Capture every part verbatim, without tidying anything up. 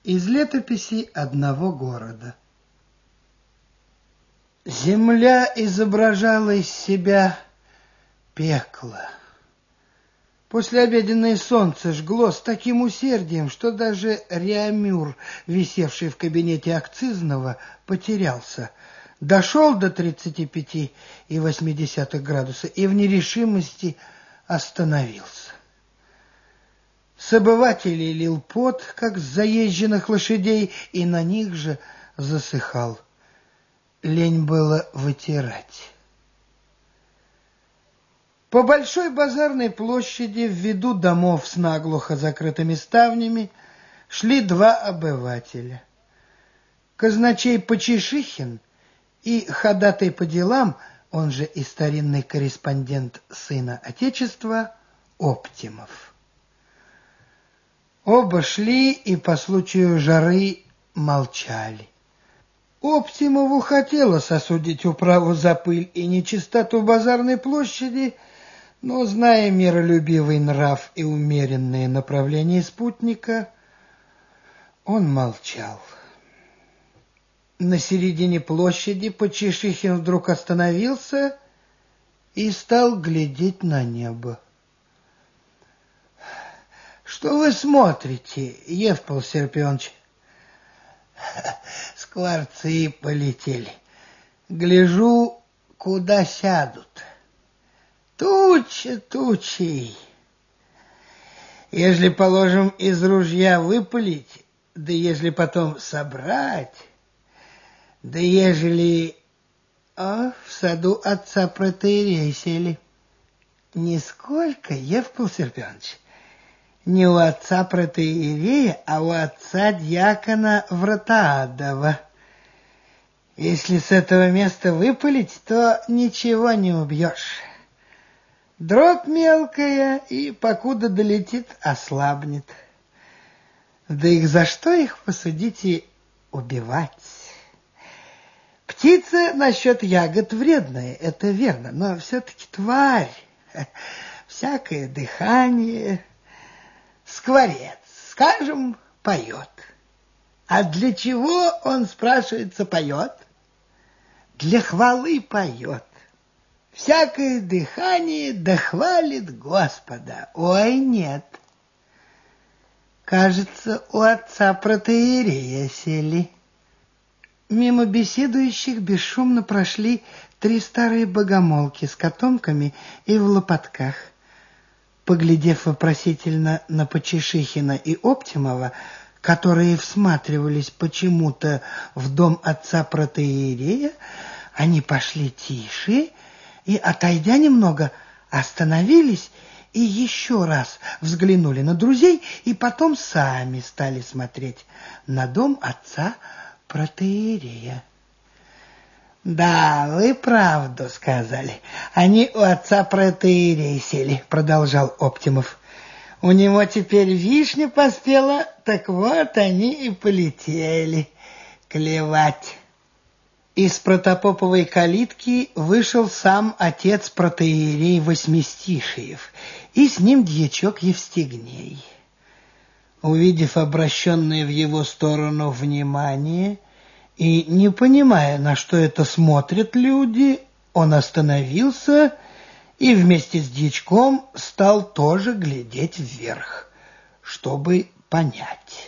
Из летописи одного города. Земля изображала из себя пекло. Послеобеденное солнце жгло с таким усердием, что даже реамюр, висевший в кабинете акцизного, потерялся. Дошел до тридцати пяти и восьми десятых градуса и в нерешимости остановился. С обывателей лил пот, как с заезженных лошадей, и на них же засыхал. Лень было вытирать. По большой базарной площади, в виду домов с наглухо закрытыми ставнями, шли два обывателя. Казначей Почешихин и ходатай по делам, он же и старинный корреспондент Сына Отечества, Оптимов. Оба шли и по случаю жары молчали. Оптимову хотелось осудить управу за пыль и нечистоту базарной площади, но, зная миролюбивый нрав и умеренное направление спутника, он молчал. На середине площади Почешихин вдруг остановился и стал глядеть на небо. — Что вы смотрите, Евпол Серпионович? — Скворцы полетели. Гляжу, куда сядут. Туча тучей. Ежели, положим, из ружья выпалить, да ежели потом собрать, да ежели... О, в саду отца протоиерея сели. Нисколько, Евпол Серпионович. Не у отца протоиерея, а у отца дьякона Вратаадова. Если с этого места выпалить, то ничего не убьешь. Дробь мелкая, и покуда долетит, ослабнет. Да их за что их, посудите, убивать? Птица насчет ягод вредная, это верно, но все-таки тварь, всякое дыхание... Скворец, скажем, поет. А для чего, он, спрашивается, поет? Для хвалы поет. Всякое дыхание дохвалит Господа. Ой, нет. Кажется, у отца протоиерея сели. Мимо беседующих бесшумно прошли три старые богомолки с котомками и в лопатках. Поглядев вопросительно на Почешихина и Оптимова, которые всматривались почему-то в дом отца протоиерея, они пошли тише и, отойдя немного, остановились и еще раз взглянули на друзей, и потом сами стали смотреть на дом отца протоиерея. «Да, вы правду сказали. Они у отца протоиерея сели», — продолжал Оптимов. «У него теперь вишня поспела, так вот они и полетели клевать». Из протопоповой калитки вышел сам отец протоиерей Восьмистишиев, и с ним дьячок Евстигней. Увидев обращенное в его сторону внимание, и, не понимая, на что это смотрят люди, он остановился и вместе с дьячком стал тоже глядеть вверх, чтобы понять.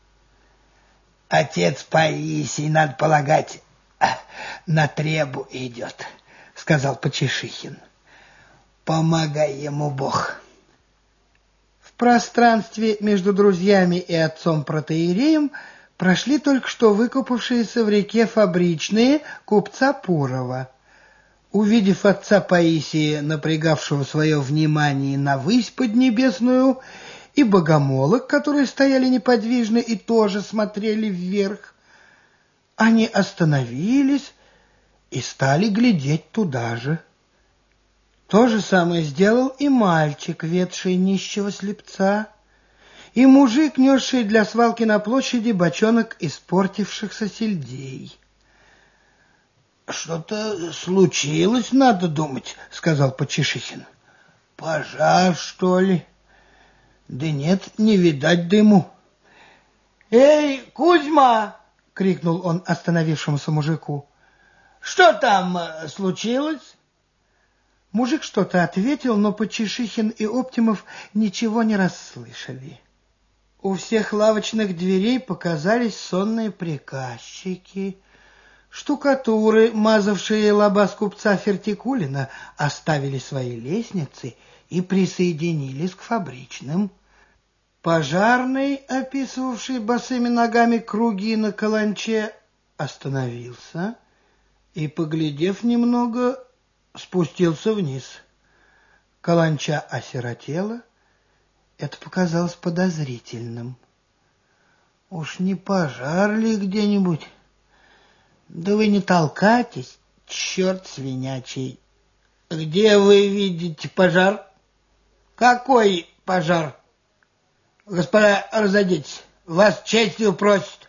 «Отец Паисий, надо полагать, на требу идет», — сказал Почешихин. «Помогай ему Бог». В пространстве между друзьями и отцом протоиереем прошли только что выкупавшиеся в реке фабричные купца Пурова. Увидев отца Паисия, напрягавшего свое внимание на высь поднебесную, и богомолок, которые стояли неподвижно и тоже смотрели вверх, они остановились и стали глядеть туда же. То же самое сделал и мальчик, ведший нищего слепца, и мужик, несший для свалки на площади бочонок испортившихся сельдей. — Что-то случилось, надо думать, — сказал Почешихин. — Пожар, что ли? Да нет, не видать дыму. «Эй, Кузьма!» — крикнул он остановившемуся мужику. «Что там э, случилось?» Мужик что-то ответил, но Почешихин и Оптимов ничего не расслышали. У всех лавочных дверей показались сонные приказчики. Штукатуры, мазавшие лобаз купца Фертикулина, оставили свои лестницы и присоединились к фабричным. Пожарный, описывавший босыми ногами круги на каланче, остановился и, поглядев немного, спустился вниз. Каланча осиротела. Это показалось подозрительным. Уж не пожар ли где-нибудь? Да вы не толкайтесь, черт свинячий. Где вы видите пожар? Какой пожар? Господа, разойдитесь, вас честью просят.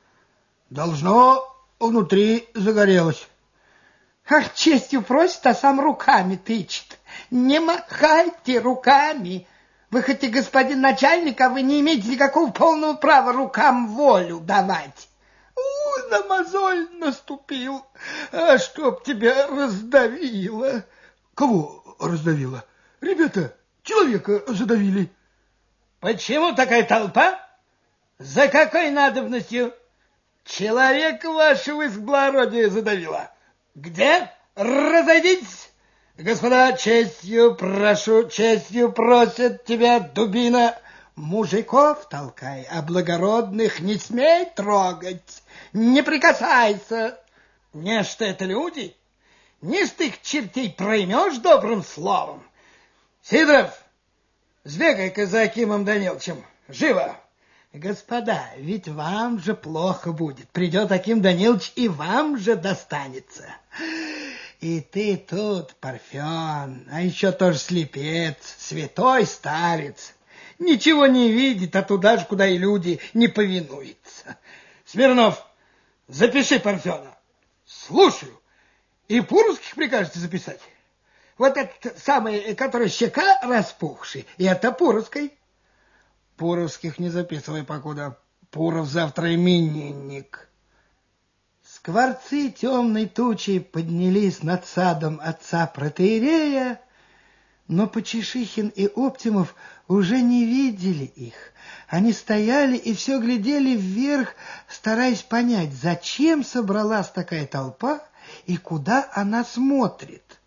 Должно, внутри загорелось. Ах, честью просит, а сам руками тычет. Не махайте руками. Вы хоть и господин начальник, а вы не имеете никакого полного права рукам волю давать. У, на мозоль наступил, а чтоб тебя раздавило. Кого раздавило? Ребята, человека задавили. Почему такая толпа? За какой надобностью? Человека вашего из благородия задавило. Где? Разойдитесь! Господа, честью прошу, честью просят тебя, дубина. Мужиков толкай, а благородных не смей трогать, не прикасайся. Не что это люди? Не ж ты их чертей проймешь добрым словом. Сидоров, сбегай-ка за Акимом Даниловичем, живо. Господа, ведь вам же плохо будет. Придет Аким Данилович, и вам же достанется. И ты тут, Парфен, а еще тоже слепец, святой старец. Ничего не видит, а туда же, куда и люди, не повинуются. Смирнов, запиши Парфена. Слушаю. И Пуровских прикажете записать? Вот этот самый, который щека распухший, и это Пуровской. Пуровских не записывай покуда. Пуров завтра именинник. Скворцы темной тучей поднялись над садом отца протоиерея, но Почешихин и Оптимов уже не видели их. Они стояли и все глядели вверх, стараясь понять, зачем собралась такая толпа и куда она смотрит.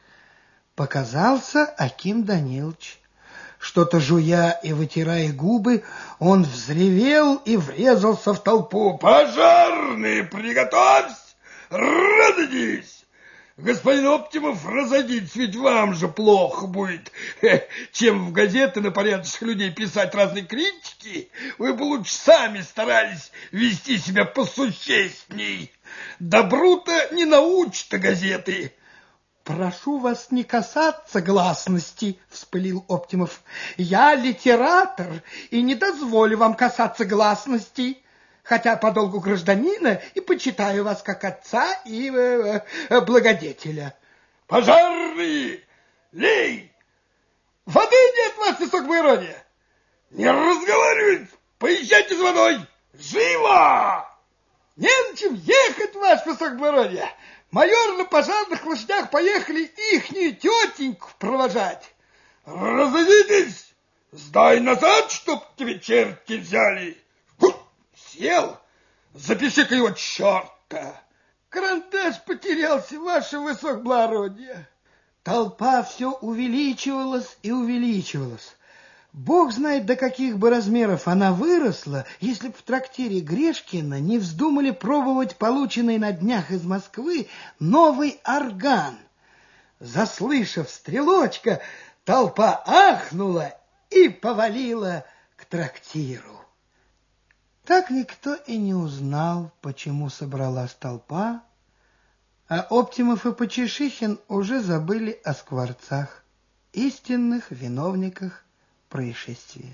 Показался Аким Данилович. Что-то жуя и вытирая губы, он взревел и врезался в толпу. «Пожарные, приготовься! Разойдись! Господин Оптимов, разойдитесь, ведь вам же плохо будет, чем в газеты на порядочных людей писать разные критики. Вы бы лучше сами старались вести себя посущественней. Добру-то не научат газеты». «Прошу вас не касаться гласности», — вспылил Оптимов. «Я литератор и не дозволю вам касаться гласности, хотя по долгу гражданина и почитаю вас как отца и э, э, благодетеля». «Пожарные! Лей! Воды нет, ваше высокоблагородие! Не разговаривать! Поезжайте за водой! Живо! Не на чем ехать, ваше высокоблагородие! Майор на пожарных лошадях поехали ихнюю тетеньку провожать. Разойдитесь! Сдай назад, чтоб тебе черти взяли. Фу, сел! Запиши-ка его черта! Карандаш потерялся, ваше высокоблагородие. Толпа все увеличивалась и увеличивалась. Бог знает, до каких бы размеров она выросла, если б в трактире Грешкина не вздумали пробовать полученный на днях из Москвы новый орган. Заслышав стрелочка, толпа ахнула и повалила к трактиру. Так никто и не узнал, почему собралась толпа, а Оптимов и Почешихин уже забыли о скворцах, истинных виновниках происшествия.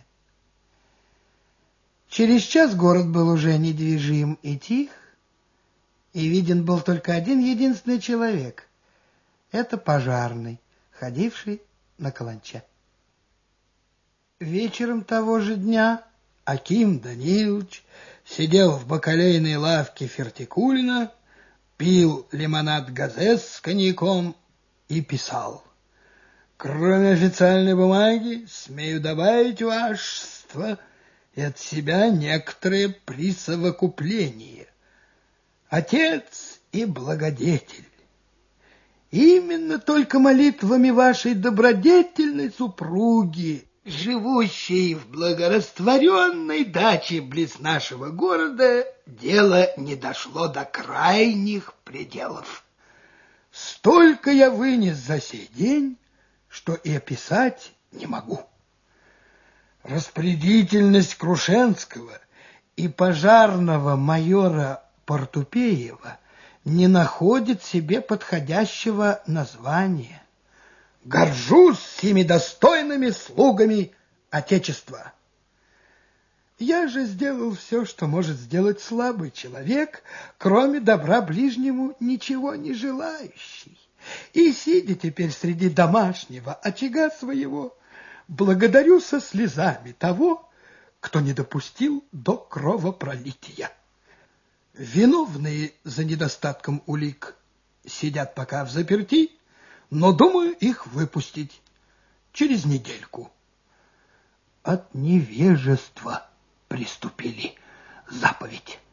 Через час город был уже недвижим и тих, и виден был только один единственный человек. Это пожарный, ходивший на каланча. Вечером того же дня Аким Данилович сидел в бакалейной лавке Фертикулина, пил лимонад Газес с коньяком и писал. Кроме официальной бумаги, смею добавить, вашество, и от себя некоторые присовокупления. Отец и благодетель. Именно только молитвами вашей добродетельной супруги, живущей в благорастворенной даче близ нашего города, дело не дошло до крайних пределов. Столько я вынес за сей день, что и описать не могу. Распорядительность Крушенского и пожарного майора Портупеева не находит себе подходящего названия. Горжусь всеми достойными слугами Отечества. Я же сделал все, что может сделать слабый человек, кроме добра ближнему ничего не желающий. И, сидя теперь среди домашнего очага своего, благодарю со слезами того, кто не допустил до кровопролития. Виновные за недостатком улик сидят пока в заперти, но думаю их выпустить через недельку. От невежества приступили заповедь.